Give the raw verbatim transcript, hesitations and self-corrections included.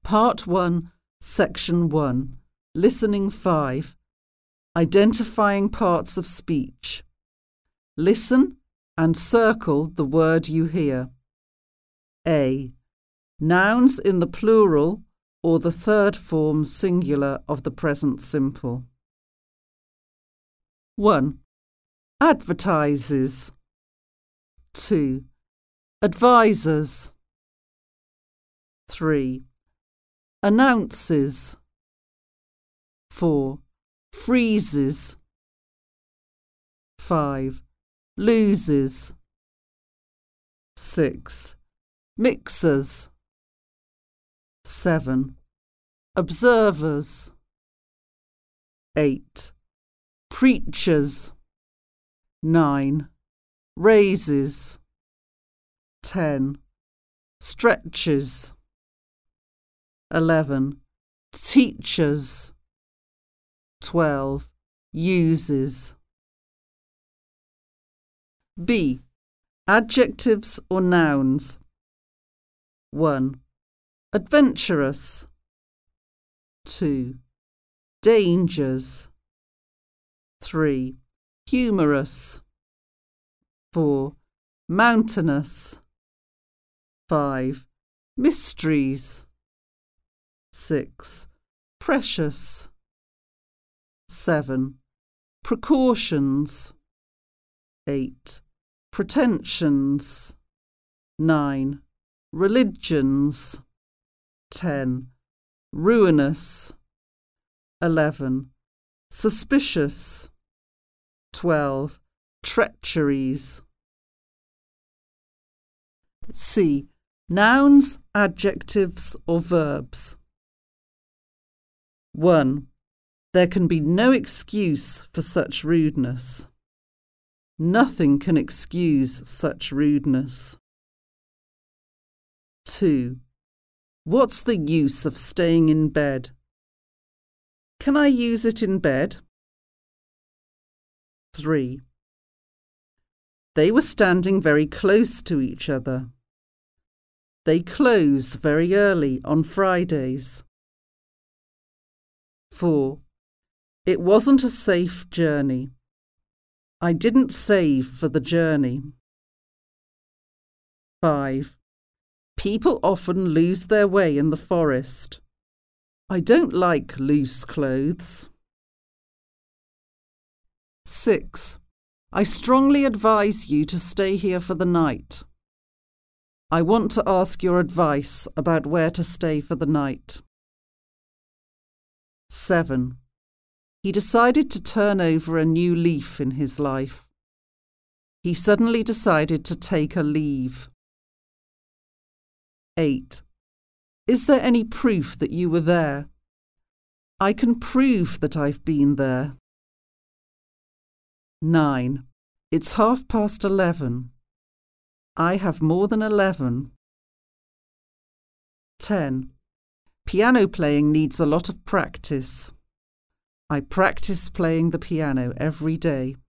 Part one, Section one, Listening five, Identifying parts of speech. Listen and circle the word you hear. A. Nouns in the plural or the third form singular of the present simple. one. Advertises. two. Advisors. three. Announces. four. Freezes. five. Loses. six. Mixers. seven. Observers. eight. Preachers. nine. Raises. ten. Stretches. eleven. Teachers. twelve. Uses. B. Adjectives or nouns. one. Adventurous. two. Dangers. three. Humorous. four. Mountainous. five. Mysteries. six. Precious. seven. Precautions. eight. Pretensions. nine. Religions. ten. Ruinous. eleven. Suspicious. twelve. Treacheries. C. Nouns, adjectives or verbs. one. There can be no excuse for such rudeness. Nothing can excuse such rudeness. two. What's the use of staying in bed? Can I use it in bed? three. They were standing very close to each other. They close very early on Fridays. four. It wasn't a safe journey. I didn't save for the journey. five. People often lose their way in the forest. I don't like loose clothes. six. I strongly advise you to stay here for the night. I want to ask your advice about where to stay for the night. seven. He decided to turn over a new leaf in his life. He suddenly decided to take a leave. eight. Is there any proof that you were there? I can prove that I've been there. nine. It's half past eleven. I have more than eleven. ten. Piano playing needs a lot of practice. I practice playing the piano every day.